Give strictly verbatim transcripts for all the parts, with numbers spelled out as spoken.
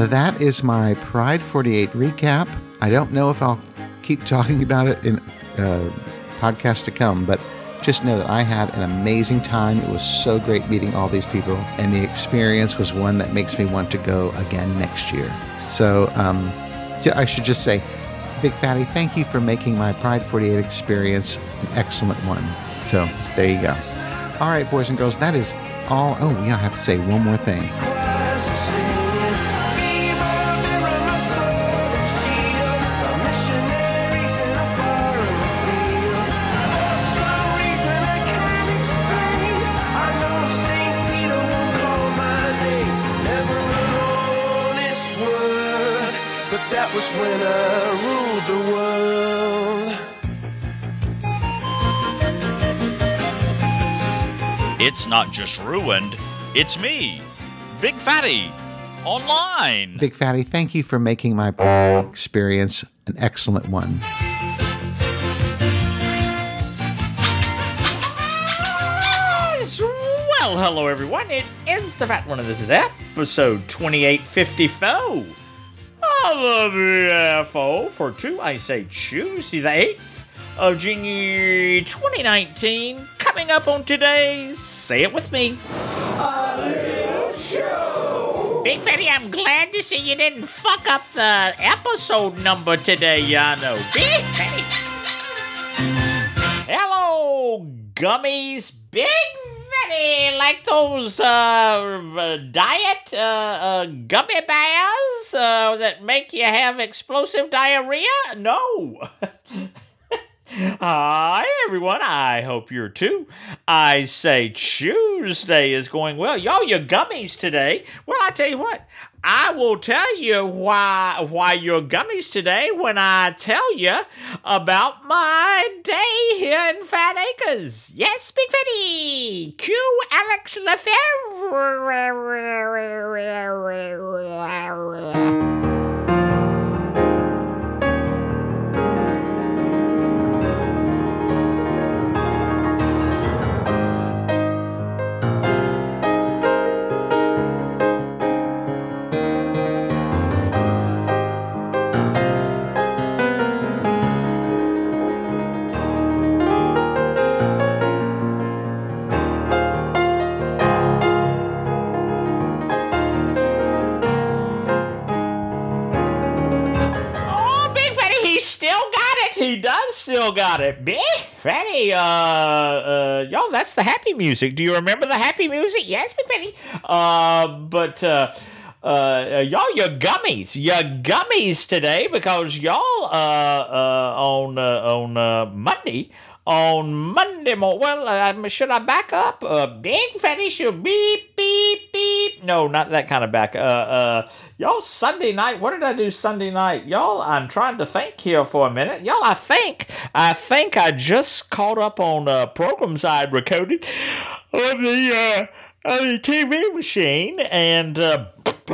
that is my Pride forty-eight recap. I don't know if I'll keep talking about it in uh, podcasts to come, but just know that I had an amazing time. It was so great meeting all these people, and the experience was one that makes me want to go again next year. So um, I should just say, Big Fatty, thank you for making my Pride forty-eight experience an excellent one. So there you go. All right, boys and girls, that is all. Oh, yeah, I have to say one more thing. That was when I ruled the world. It's not just ruined, it's me, Big Fatty, online. Big Fatty, thank you for making my experience an excellent one. Well, hello everyone, it is the Fat One, and this is episode twenty-eight fifty-four. Of the F O for two, I say Tuesday the eighth of January twenty nineteen. Coming up on today's, say it with me, A Little Show. Big Fatty, I'm glad to see you didn't fuck up the episode number today, ya know. Big Fatty. Hello, gummies. Big Fatty, like those uh, diet uh, uh, gummy bears uh, that make you have explosive diarrhea? No. Hi, everyone. I hope you're too. I say Tuesday is going well. Y'all, your gummies today. Well, I tell you what. I will tell you why why you're gummies today when I tell you about my day here in Fat Acres. Yes, Big Fatty. Cue Alex Lefebvre. He does still got it. Big Fatty, uh, uh, y'all, that's the happy music. Do you remember the happy music? Yes, Big Fatty. Uh, but, uh, uh, y'all, your gummies, your gummies today, because y'all, uh, uh, on, uh, on, uh, Monday, on Monday morning, well, uh, should I back up? Uh, Big Fatty should beep, beep, beep. No, not that kind of back. Uh, uh, y'all, Sunday night, what did I do Sunday night? Y'all, I'm trying to think here for a minute. Y'all, I think, I think I just caught up on, uh, programs I recorded on the, uh, on the T V machine, and, uh,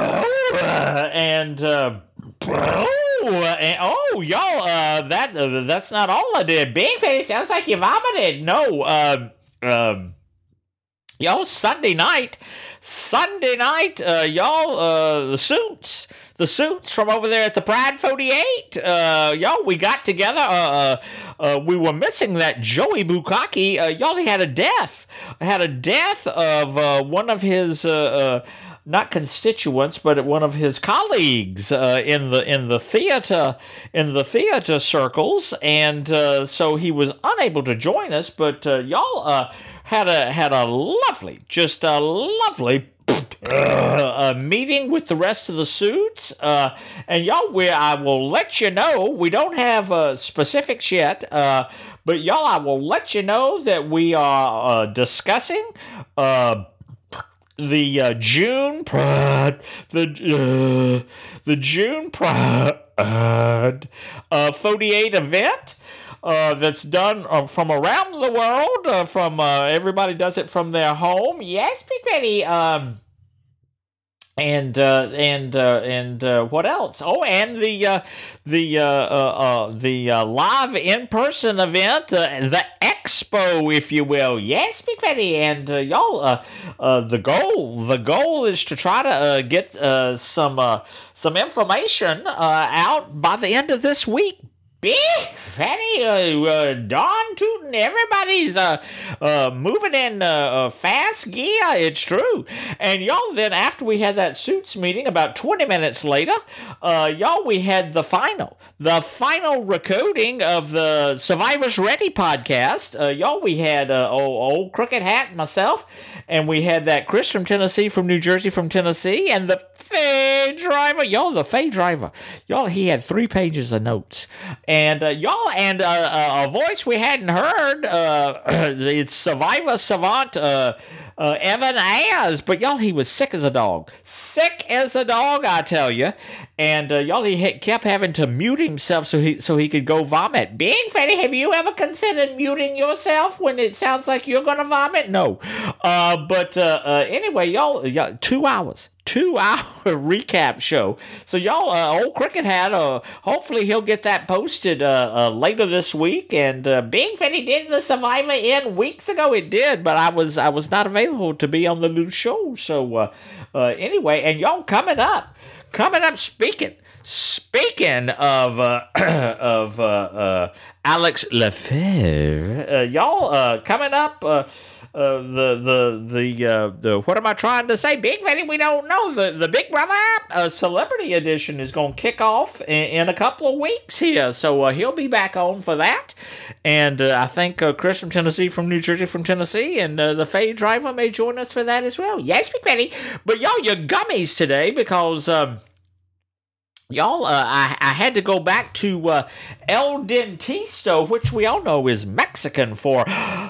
and, uh, Oh, and, oh, y'all, uh, that, uh, that's not all I did. Big Fatty, sounds like you vomited. No, um, um, y'all, Sunday night, Sunday night, uh, y'all, uh, the suits, the suits from over there at the Pride forty-eight, uh, y'all, we got together, uh, uh, we were missing that Joey Bukaki, uh, y'all, he had a death, had a death of, uh, one of his, uh, uh, not constituents, but one of his colleagues uh, in the in the theater in the theater circles, and uh, so he was unable to join us. But uh, y'all uh, had a had a lovely, just a lovely uh, a meeting with the rest of the suits, uh, and y'all, we I will let you know. We don't have uh, specifics yet, uh, but y'all, I will let you know that we are uh, discussing. Uh, The uh, June Pride, the uh, the June Pride uh, forty-eight event uh, that's done uh, from around the world. Uh, from uh, everybody does it from their home. Yes, Big Fatty. Um, And uh, and uh, and uh, what else? Oh, and the uh, the uh, uh, uh, the uh, live in person event, uh, the expo, if you will. Yes, Big Fatty, and uh, y'all. Uh, uh, the goal the goal is to try to uh, get uh, some uh, some information uh, out by the end of this week. Big Fatty, uh, uh, darn tootin', everybody's uh, uh, moving in uh, uh, fast gear, it's true. And y'all, then after we had that Suits meeting, about twenty minutes later, uh, y'all, we had the final, the final recording of the Survivors Ready podcast. Uh, y'all, we had uh, old, old Crooked Hat and myself, and we had that Chris from Tennessee, from New Jersey, from Tennessee, and the Faye Driver. Y'all, the Faye Driver. Y'all, he had three pages of notes. And uh, y'all, and uh, uh, a voice we hadn't heard, uh, it's Survivor Savant, uh, uh, Evan Ayers. But y'all, he was sick as a dog. Sick as a dog, I tell you. And uh, y'all, he ha- kept having to mute himself so he so he could go vomit. Big Fatty, have you ever considered muting yourself when it sounds like you're going to vomit? No. Uh, but uh, uh, anyway, y'all, y'all, two hours. Two hour recap show. So y'all, uh, old Cricket Hat, uh, hopefully he'll get that posted uh, uh, later this week. And uh, Big Fatty did the Survivor in weeks ago. It did, but I was I was not available to be on the new show. So uh, uh, anyway, and y'all coming up, coming up. Speaking speaking of uh, of uh, uh, Alex Lefebvre, uh, y'all uh, coming up. Uh, Uh, the the the uh, the what am I trying to say? Big Fatty, we don't know. The the Big Brother uh, Celebrity Edition is going to kick off in, in a couple of weeks here, so uh, he'll be back on for that. And uh, I think uh, Chris from Tennessee, from New Jersey, from Tennessee, and uh, the Faye Driver may join us for that as well. Yes, Big Fatty. But y'all, your gummies today because. Um, Y'all, uh, I, I had to go back to uh, El Dentisto, which we all know is Mexican for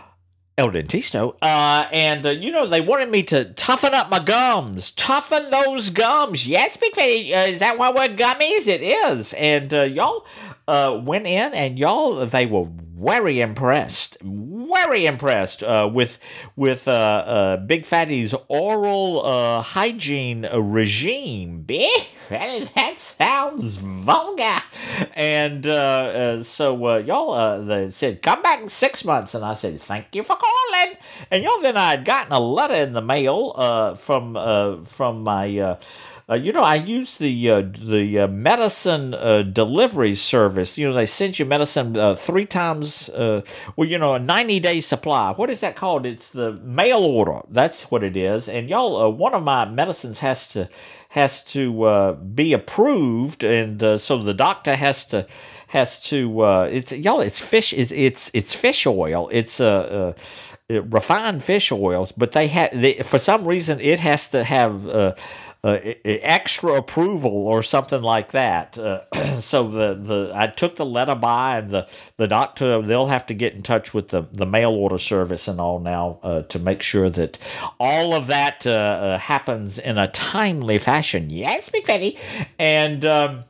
El Dentisto, uh, and, uh, you know, they wanted me to toughen up my gums. Toughen those gums. Yes, Big Fatty, uh, is that why we're gummies? It is. And uh, y'all uh, went in, and y'all, they were very impressed. Very impressed uh, with with uh, uh, Big Fatty's oral uh, hygiene regime. Big Fatty, that sounds vulgar. And uh, uh, so uh, y'all uh, they said, come back in six months. And I said, thank you for calling. And y'all, then I had gotten a letter in the mail uh, from uh, from my... Uh, Uh, you know, I use the uh, the uh, medicine uh, delivery service. You know, they send you medicine uh, three times, uh, well, you know, a ninety-day supply. What is that called? It's the mail order. That's what it is. And y'all, uh, one of my medicines has to has to uh, be approved, and uh, so the doctor has to has to. Uh, it's y'all. It's fish. It's it's it's fish oil. It's a. Uh, uh, refined fish oils, but they have for some reason it has to have. Uh, Uh, extra approval or something like that. Uh, so the, the I took the letter by, and the, the doctor, they'll have to get in touch with the, the mail order service and all now uh, to make sure that all of that uh, uh, happens in a timely fashion. Yes, Big Fatty. And um,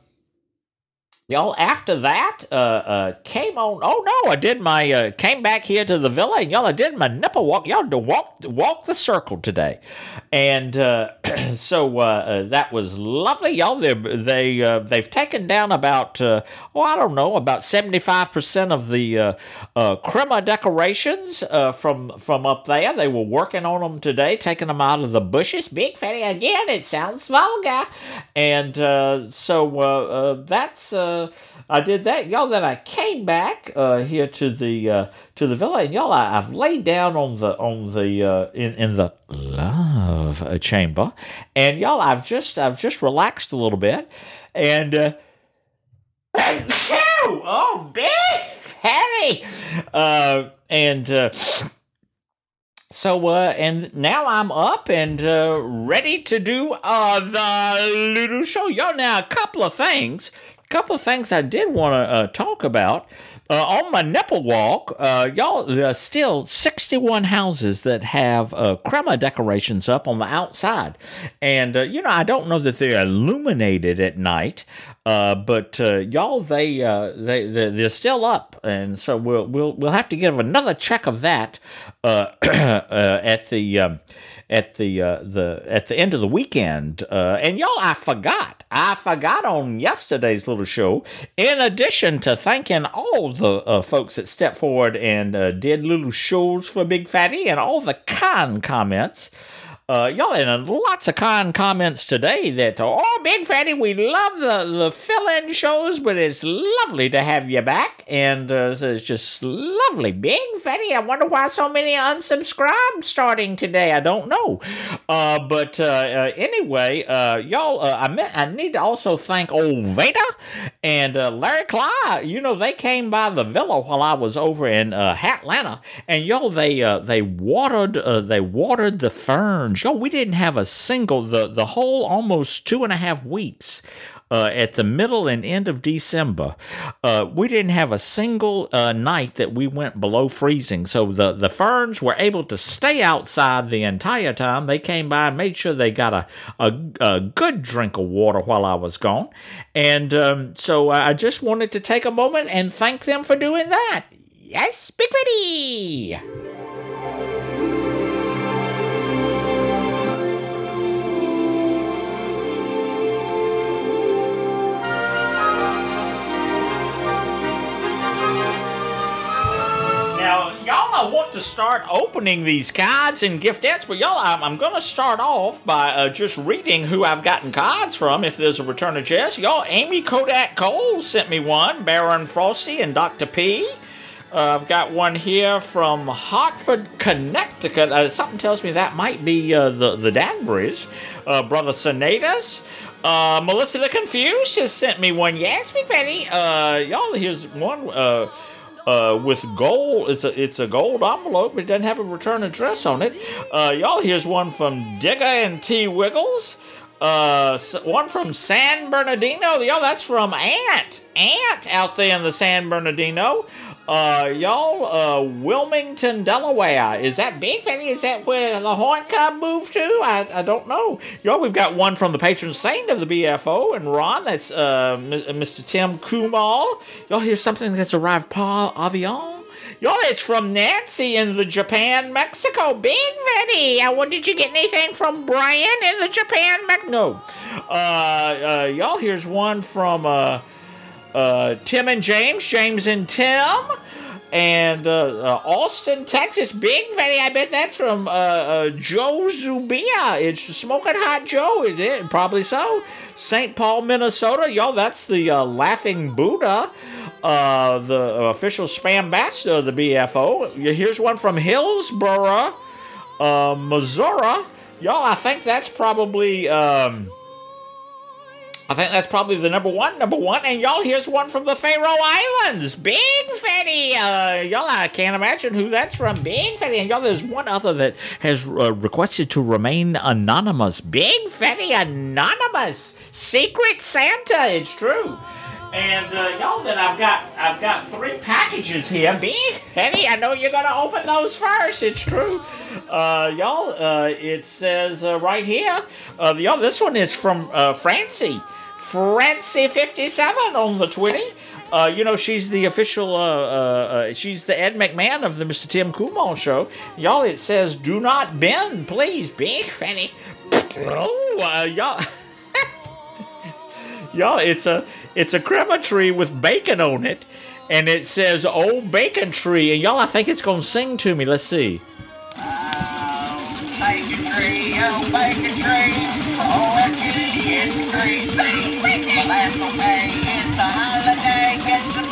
y'all, after that, uh, uh, came on. Oh no, I did my uh, came back here to the villa, and y'all, I did my nipple walk. Y'all, to walk walk the circle today, and uh, so uh, uh, that was lovely. Y'all, they they uh, they've taken down about uh, oh I don't know about seventy five percent of the uh, uh, crema decorations uh, from from up there. They were working on them today, taking them out of the bushes. Big Fatty, again, it sounds vulgar, and uh, so uh, uh, that's. Uh, I did that, y'all. Then I came back uh, here to the uh, to the villa, and y'all, I, I've laid down on the on the uh, in in the love chamber, and y'all, I've just I've just relaxed a little bit, and uh, oh, Big Fatty, uh, and. Uh, So, uh, and now I'm up and uh, ready to do uh, the little show. Y'all, now, a couple of things, a couple of things I did want to uh, talk about. Uh, on my nipple walk, uh, y'all, there's still sixty-one houses that have uh, crema decorations up on the outside. And, uh, you know, I don't know that they're illuminated at night, Uh, but uh, y'all, they, uh, they they they're still up, and so we'll we'll we'll have to give another check of that uh, uh, at the um, at the uh, the at the end of the weekend. Uh, and y'all, I forgot, I forgot on yesterday's little show. In addition to thanking all the uh, folks that stepped forward and uh, did little shows for Big Fatty and all the kind comments. Uh, y'all, and lots of kind comments today that, oh, Big Fatty, we love the, the fill-in shows, but it's lovely to have you back. And uh, it's just lovely. Big Fatty, I wonder why so many unsubscribed starting today. I don't know. Uh, but uh, uh, anyway, uh, y'all, uh, I, meant, I need to also thank old Veda and uh, Larry Clyde. You know, they came by the villa while I was over in uh, Atlanta. And y'all, they uh, they watered uh, they watered the ferns. Yo, we didn't have a single, the, the whole almost two and a half weeks uh, at the middle and end of December, uh, we didn't have a single uh, night that we went below freezing. So the, the ferns were able to stay outside the entire time. They came by and made sure they got a, a, a good drink of water while I was gone. And um, so I just wanted to take a moment and thank them for doing that. Yes, Big Fatty! Now, y'all, I want to start opening these cards and giftettes, but y'all, I'm, I'm going to start off by uh, just reading who I've gotten cards from, if there's a return of Jess. Y'all, Amy Kodak Cole sent me one, Baron Frosty and Doctor P. Uh, I've got one here from Hartford, Connecticut. Uh, something tells me that might be uh, the, the Danburys. Uh, Brother Senatus. Uh, Melissa the Confused has sent me one. Yes, Big Fatty. Uh, y'all, here's one... Uh, Uh, with gold, it's a it's a gold envelope, but it doesn't have a return address on it. Uh, y'all, here's one from Digger and T. Wiggles. Uh, one from San Bernardino. Y'all, that's from Ant. Ant out there in the San Bernardino. Uh, y'all, uh, Wilmington, Delaware. Is that Big Fatty? Is that where the Horn Cub moved to? I, I don't know. Y'all, we've got one from the patron saint of the B F O and Ron. That's uh, Mister Tim Kumal. Y'all, here's something that's arrived par avion. Y'all, it's from Nancy in the Japan, Mexico. Big Fatty. Uh, what, did you get anything from Brian in the Japan, Mexico? No. Uh, uh, y'all, here's one from, uh, Uh, Tim and James, James and Tim, and uh, uh, Austin, Texas. Big Fatty, I bet that's from uh, uh, Joe Zubia. It's Smoking Hot Joe, is it? Probably so. Saint Paul, Minnesota. Y'all, that's the uh, Laughing Buddha, uh, the official spam ambassador of the B F O. Here's one from Hillsboro, uh, Missouri. Y'all, I think that's probably... Um, I think that's probably the number one, number one. And y'all, here's one from the Faroe Islands. Big Fatty. Uh, y'all, I can't imagine who that's from. Big Fatty. And y'all, there's one other that has uh, requested to remain anonymous. Big Fatty Anonymous. Secret Santa. It's true. And uh, y'all, then I've got I've got three packages here. Big Fatty, I know you're gonna open those first. It's true. Uh, y'all, uh, it says uh, right here. Uh, y'all, this one is from uh, Francie. Francie fifty-seven on the Twitty. Uh, you know, she's the official, uh, uh, uh, she's the Ed McMahon of the Mister Tim Kumal show. Y'all, it says, do not bend, please, Big Fatty. Oh, uh, y'all. Y'all, it's a, it's a crema tree with bacon on it. And it says, oh, bacon tree. And y'all, I think it's going to sing to me. Let's see. Oh, bacon tree, oh, bacon tree. Oh, it's the tree, sing. Well, that's okay. It's the holiday. Get the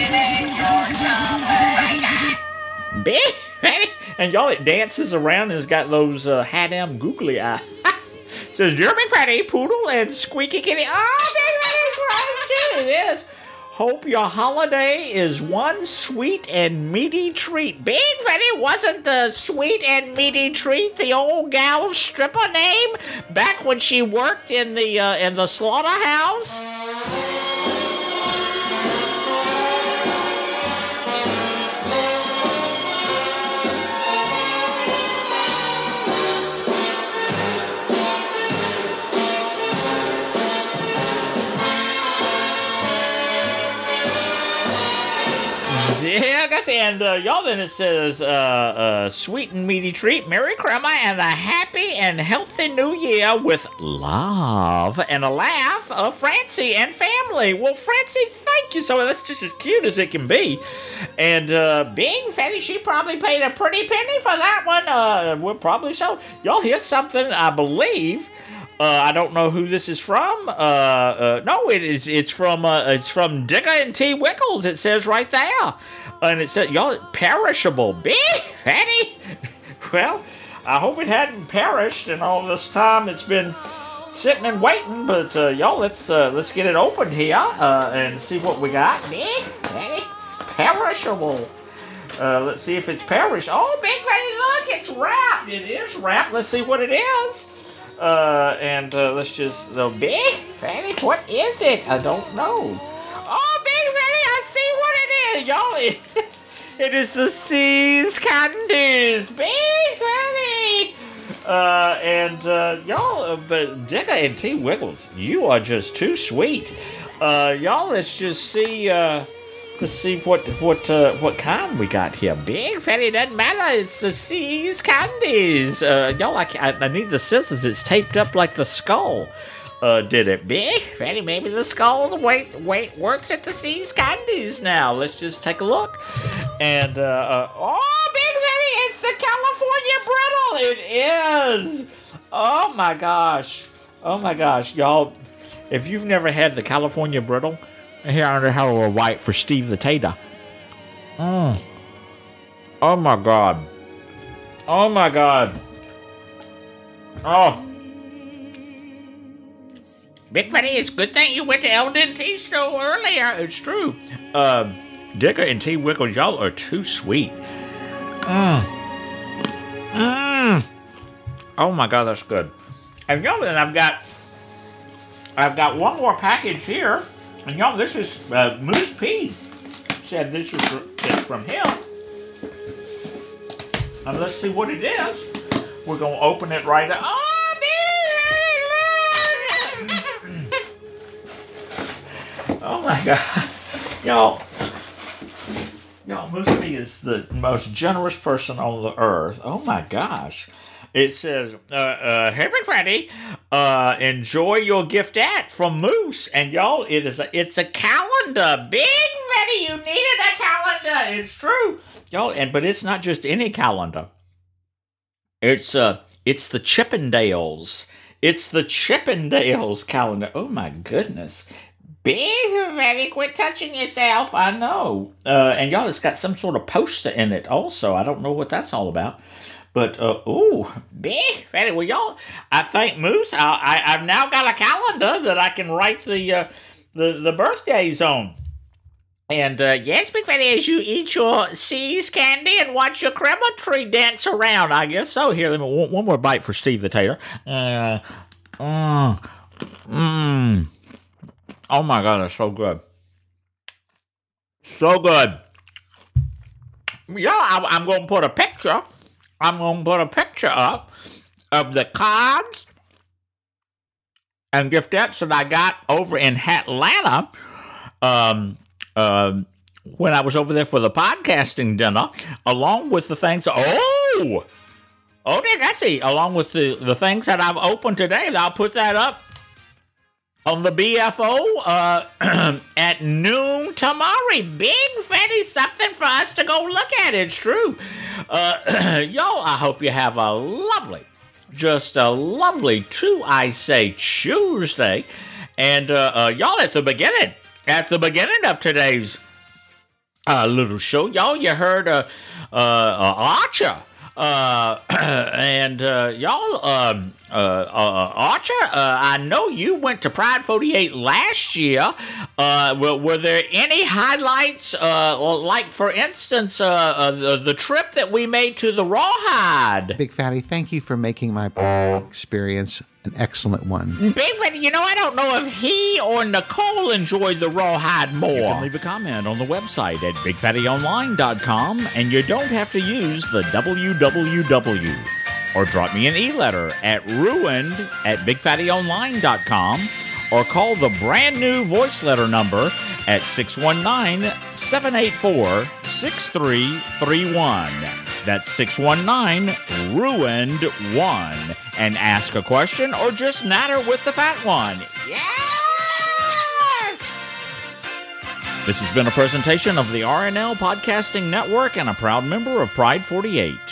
bacon in your champagne. Big, and y'all, it dances around and has got those uh, had-em googly eyes. It says, Jeremy Fatty, Poodle, and Squeaky Kitty. Oh, Big Fatty's right, it is. Hope your holiday is one sweet and meaty treat. Big Fatty, wasn't the sweet and meaty treat the old gal's stripper name back when she worked in the uh, in the slaughterhouse? yes, and uh, y'all, then it says, uh, uh, sweet and meaty treat, Merry Christmas, and a happy and healthy new year with love and a laugh of Francie and family. Well, Francie, thank you so much. That's just as cute as it can be. And uh, Big Fatty, she probably paid a pretty penny for that one. Uh, well, probably so. Y'all, here's something I believe. Uh, I don't know who this is from. Uh, uh, no, it is. It's from. Uh, it's from Digger and T. Wickles. It says right there, and it says, "Y'all, perishable, Big Fatty." Well, I hope it hadn't perished in all this time it's been sitting and waiting. But uh, y'all, let's uh, let's get it opened here uh, and see what we got. Big Fatty, perishable. Uh, let's see if it's perished. Oh, Big Fatty, look, it's wrapped. It is wrapped. Let's see what it is. Uh, and uh, let's just, the Big Fatty, what is it? I don't know. Oh, Big Fatty, I see what it is, y'all. It, it is the See's Candies, Big Fatty. Uh, and uh, y'all, uh, but Digger and T. Wiggles, you are just too sweet. Uh, y'all, let's just see. Uh, let's see what what uh, what kind we got here. Big Fatty, doesn't matter. It's the See's Candies. Uh, y'all, I, I need the scissors. It's taped up like the skull. Uh, did it, Big Fatty? Maybe the skull wait wait works at the See's Candies now. Let's just take a look. And uh, uh oh, Big Fatty, it's the California Brittle. It is. Oh my gosh. Oh my gosh, y'all. If you've never had the California Brittle, here under Hello or White for Steve the Tater. Mm. Oh my God. Oh my God. Oh. Big Fatty, it's a good thing you went to Eldon Tea Store earlier. It's true. Uh, Digger and T. Wickles, y'all are too sweet. Mmm. Mmm. Oh my God, that's good. And y'all, then I've got, I've got one more package here. And y'all, this is uh, Moose P. Said this is from him. And let's see what it is. We're gonna open it right up. Oh, oh my God, y'all, y'all, Moose P is the most generous person on the earth. Oh my gosh. It says, uh, uh, hey, Big Fatty, uh, enjoy your giftette from Moose. And y'all, it is a, it's a calendar. Big Fatty, you needed a calendar. It's true. Y'all, and, but it's not just any calendar. It's, uh, it's the Chippendales. It's the Chippendales calendar. Oh my goodness. Big Fatty, quit touching yourself. I know. Uh, and y'all, it's got some sort of poster in it also. I don't know what that's all about. But, uh, ooh, Big Fatty, well, y'all, I thank Moose. I, I, I've now got a calendar that I can write the, uh, the, the birthdays on. And, uh, yes, Big Fatty, as you eat your See's candy and watch your crema tree dance around, I guess so. Here, let me, one, one more bite for Steve the Tater. Uh, mmm, mmm. Oh, my God, that's so good. So good. Yeah, I, I'm going to put a picture. I'm going to put a picture up of the cards and giftettes that I got over in Atlanta um, uh, when I was over there for the podcasting dinner, along with the things. Oh! Oh, did I see? Along with the, the things that I've opened today, I'll put that up on the B F O uh, at noon tomorrow. Big Fatty, something for us to go look at. It's true. Uh, y'all, I hope you have a lovely, just a lovely, two, I say, Tuesday. And uh, uh, y'all, at the beginning, at the beginning of today's uh, little show, y'all, you heard uh, uh, uh, Archer. Uh, and, uh, y'all, um, uh, uh, Archer, uh, I know you went to Pride forty-eight last year. Uh, were, were there any highlights, uh, like, for instance, uh, uh the, the trip that we made to the Rawhide? Big Fatty, thank you for making my experience an excellent one. Big Fatty, you know, I don't know if he or Nicole enjoyed the Rawhide more. You can leave a comment on the website at big fatty online dot com, and you don't have to use the W W W. Or drop me an e-letter at ruined at big fatty online dot com, or call the brand new voice letter number at six one nine, seven eight four, six three three one. That's six one nine, ruined one. And ask a question or just natter with the fat one. Yes! This has been a presentation of the R N L Podcasting Network and a proud member of Pride forty-eight.